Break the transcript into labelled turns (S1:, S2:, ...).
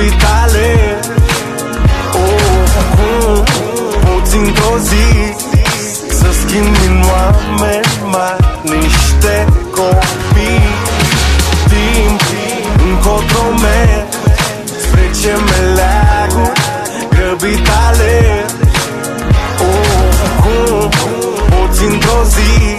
S1: grăbii tale. Poți într-o zi să schimbi în oameni mari niște copii. Timp încotro merg, spre ce meleagul grăbii tale. Poți într-o zi